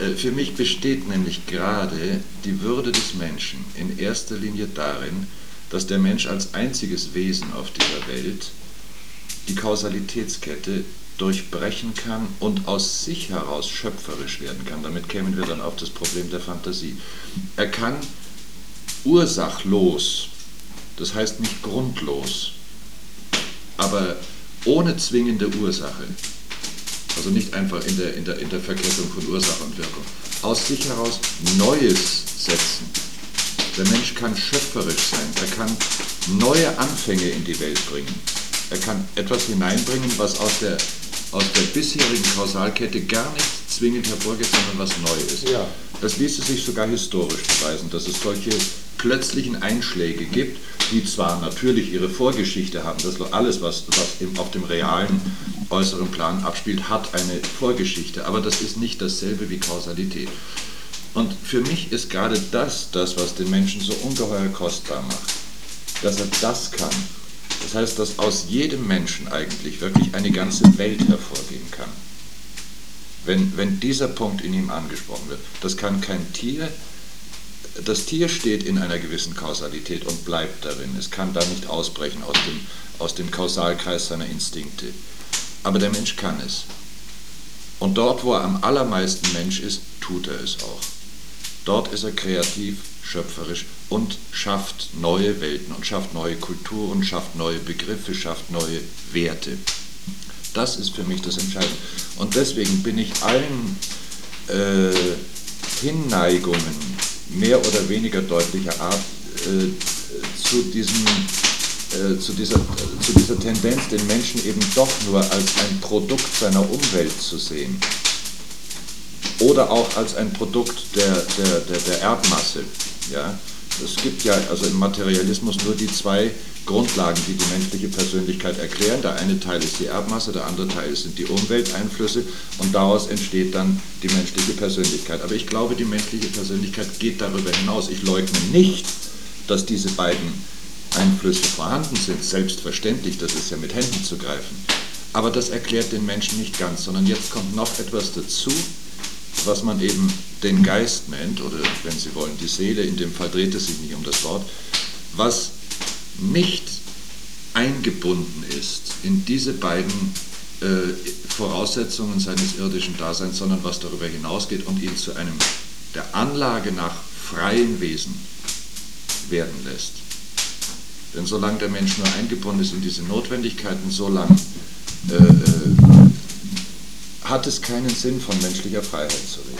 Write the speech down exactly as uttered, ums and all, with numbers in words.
Für mich besteht nämlich gerade die Würde des Menschen in erster Linie darin, dass der Mensch als einziges Wesen auf dieser Welt die Kausalitätskette durchbrechen kann und aus sich heraus schöpferisch werden kann. Damit kämen wir dann auf das Problem der Fantasie. Er kann ursachlos, das heißt nicht grundlos, aber ohne zwingende Ursache, also nicht einfach in der, in der, in der Verkettung von Ursache und Wirkung, aus sich heraus Neues setzen. Der Mensch kann schöpferisch sein, er kann neue Anfänge in die Welt bringen. Er kann etwas hineinbringen, was aus der, aus der bisherigen Kausalkette gar nicht zwingend hervorgeht, sondern was neu ist. Ja. Das ließe sich sogar historisch beweisen, dass es solche plötzlichen Einschläge gibt, die zwar natürlich ihre Vorgeschichte haben, das alles, was, was im, auf dem realen äußeren Plan abspielt, hat eine Vorgeschichte, aber das ist nicht dasselbe wie Kausalität. Und für mich ist gerade das, das, was den Menschen so ungeheuer kostbar macht, dass er das kann. Das heißt, dass aus jedem Menschen eigentlich wirklich eine ganze Welt hervorgehen kann. Wenn, wenn dieser Punkt in ihm angesprochen wird. Das kann kein Tier. Das Tier steht in einer gewissen Kausalität und bleibt darin. Es kann da nicht ausbrechen aus dem, aus dem Kausalkreis seiner Instinkte. Aber der Mensch kann es. Und dort, wo er am allermeisten Mensch ist, tut er es auch. Dort ist er kreativ, schöpferisch und schafft neue Welten und schafft neue Kulturen, schafft neue Begriffe, schafft neue Werte. Das ist für mich das Entscheidende. Und deswegen bin ich allen äh, Hinneigungen mehr oder weniger deutlicher Art äh, zu, diesem, äh, zu, dieser, äh, zu dieser Tendenz, den Menschen eben doch nur als ein Produkt seiner Umwelt zu sehen. Oder auch als ein Produkt der, der, der, der Erdmasse. Ja? Es gibt ja also im Materialismus nur die zwei Grundlagen, die die menschliche Persönlichkeit erklären. Der eine Teil ist die Erdmasse, der andere Teil sind die Umwelteinflüsse und daraus entsteht dann die menschliche Persönlichkeit. Aber ich glaube, die menschliche Persönlichkeit geht darüber hinaus. Ich leugne nicht, dass diese beiden Einflüsse vorhanden sind. Selbstverständlich, das ist ja mit Händen zu greifen. Aber das erklärt den Menschen nicht ganz, sondern jetzt kommt noch etwas dazu, was man eben den Geist nennt, oder wenn Sie wollen, die Seele, in dem Fall dreht es sich nicht um das Wort, was nicht eingebunden ist in diese beiden äh, Voraussetzungen seines irdischen Daseins, sondern was darüber hinausgeht und ihn zu einem der Anlage nach freien Wesen werden lässt. Denn solange der Mensch nur eingebunden ist in diese Notwendigkeiten, solange äh, äh, hat es keinen Sinn, von menschlicher Freiheit zu reden.